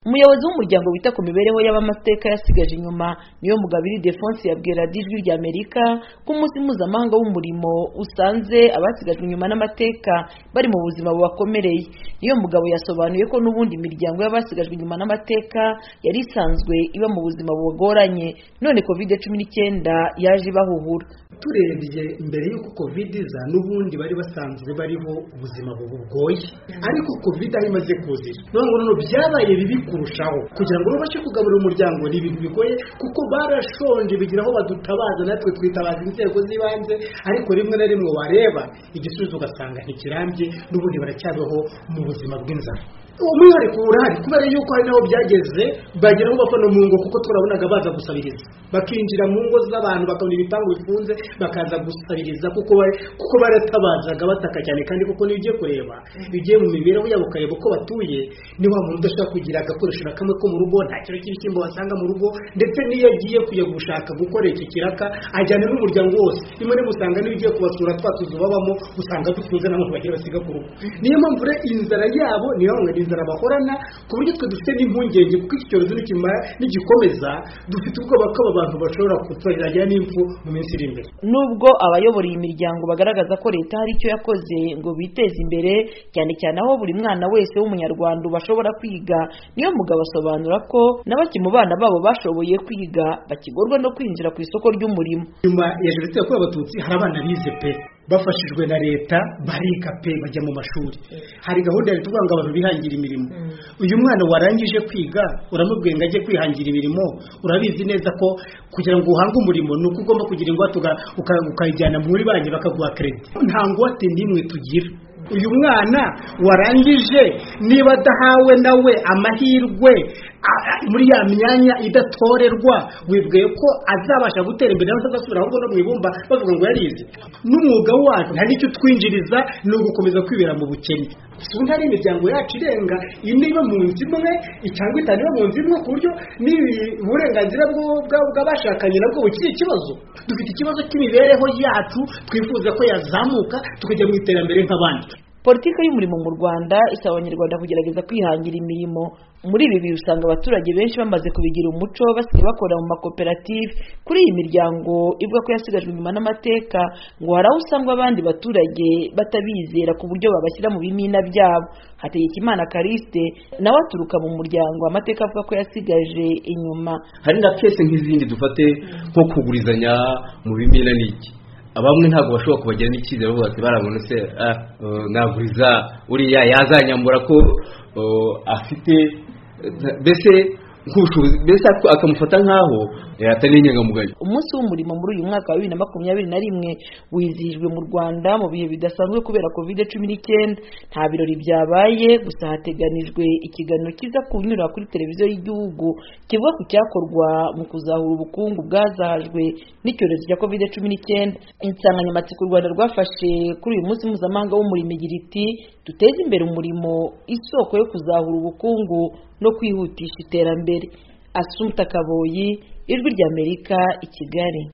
Umuyobozi w'umuryango wita ku mibereho y'abamateka yasigaje inyuma niyo Mugabiri Defonse yabwira Ijwi rya Amerika ko umunsi mpuzamahanga w'umurimo usanze abasigajwe inyuma n'amateka bari mu buzima bubakomereye. Niyo Mugabo yasobanuye ko n'ubundi imiryango y'abasigajwe inyuma n'amateka yari isanzwe iba mu buzima bugoranye, none COVID-19 yaje ibahuhura. Turebye mbere y'uko COVID iza n'ubundi bari basanzwe bariho ubuzima bugoye, ariko COVID aho imaze kuzira none byabaye bibi kurushaho kugira ngo babashe kugaburira umuryango ni ibintu bigoye, kuko barashonje bigira aho badutabaza, natwe twitabaza inzego z'ibanze, ariko rimwe na rimwe wareba igisubizo ugasanga ntikirambye, n'ubundi baracyabaho mu buzima bw'inzara. Umwihariko urahari kubera yuko hari naho byageze bageraho bapfa no mu ngo, kuko turabonaga baza gusabiriza, bakinjira mu ngo z'abantu bakabona ibipangu bifunze bakaza gusabiriza, kuko baratabazaga bataka cyane. Kandi kuko niyo ugiye kureba bigiye mu mibereho yabo ukareba uko batuye, ni wa muntu udashaka kugira agakoresho na kamwe ko mu rugo, nta kiro cy'ibishyimbo wasanga mu rugo, ndetse niyo agiye kujya gushaka gukora iki kiraka ajyana n'umuryango wose. Rimwe rimwe usanga niyo ugiye kubasura twatuzu babamo usanga dufunze n'abantu bagira basiga ku rugo. Niyo mpamvu inzara yabo niyo inzara bahorana, ku buryo twe dufite n'impungenge kuko iki cyorezo nigikomeza dufite ubwoba ko aba bantu bashobora kutwagiragira n'impfu mu minsi iri imbere. Nubwo abayobora iyi miryango bagaragaza ko leta hari icyo yakoze ngo biteze imbere, cyane cyane aho buri mwana wese w'umunyarwanda bashobora kwiga, niyo Mugabo asobanura ko na bake mu bana babo bashoboye kwiga bakigorwa no kwinjira ku isoko ry'umurimo. Nyuma ya Jenoside yakorewe Abatutsi hari abana bize pe bafashijwe na leta bariga pe bajya mu mashuri. Hari gahunda ya leta ivuga ngo abantu bihangira imirimo. Uyu mwana warangije kwiga uramubwiye ngo ajye kwihangira imirimo, urabizi neza ko kugira ngo uhange umurimo nuko ugomba kugira ingwate ukayijyana muri banki bakaguha credit. Nta ngwate n'imwe tugira. Uyu mwana warangije niba adahawe nawe amahirwe muri ya myanya idatorerwa, wibwiye ko azabasha gutera imbere nawe agasubira ahubwo no mu ibumba bavuga ngo yarize. N'umwuga wacu nta nicyo twinjiriza, ni ugukomeza kwibera mu bukene. Ubu ntari imiryango yacu irenga ine iba mu nzu imwe cyangwa itanu iba mu nzu imwe, ku buryo uburenganzira bw'abashakanye nabwo bukiri ikibazo. Dufite ikibazo cy'imibereho yacu twifuza ko yazamuka tukajya mu iterambere nk'abandi. Politiki y'umurimo mu Rwanda isaba abanyarwanda kugerageza kwihangira imirimo. Muri ibi bihe usanga abaturage benshi bamaze kubigira umuco, basigaye bakora mu makoperative. Kuri iyi miryango ivuga ko yasigajwe inyuma n'amateka, ngo hari aho usanga abandi baturage batabizera ku buryo babashyira mu bimina byabo. Hategekimana Kariste nawe aturuka mu muryango amateka avuga ko yasigaje inyuma. Hari na kese nk'izindi dufate nko kugurizanya mu bimina n'iki, abamwe ntabwo bashobora kubagera n'icyizere bavuga ati barabona se naguriza uriya yazanyambura ko afite mbese nk'ubushobozi, mbese akamufata nk'aho atari inyangamugayo. Umunsi w'umurimo muri uyu mwaka wa 2021 wizihijwe mu Rwanda mu bihe bidasanzwe kubera COVID-19. Nta birori byabaye, gusa hateganijwe ikiganiro kiza kunyura kuri televiziyo y'igihugu kivuga ku cyakorwa mu kuzahura ubukungu bwazahajwe n'icyorezo cya COVID-19. Insanganyamatsiko u Rwanda rwafashe kuri uyu munsi mpuzamahanga w'umurimo igira iti duteze imbere umurimo, isoko yo kuzahura ubukungu no kwihutisha iterambere. Assumpta Kaboyi, Ijwi rya Amerika, i Kigali.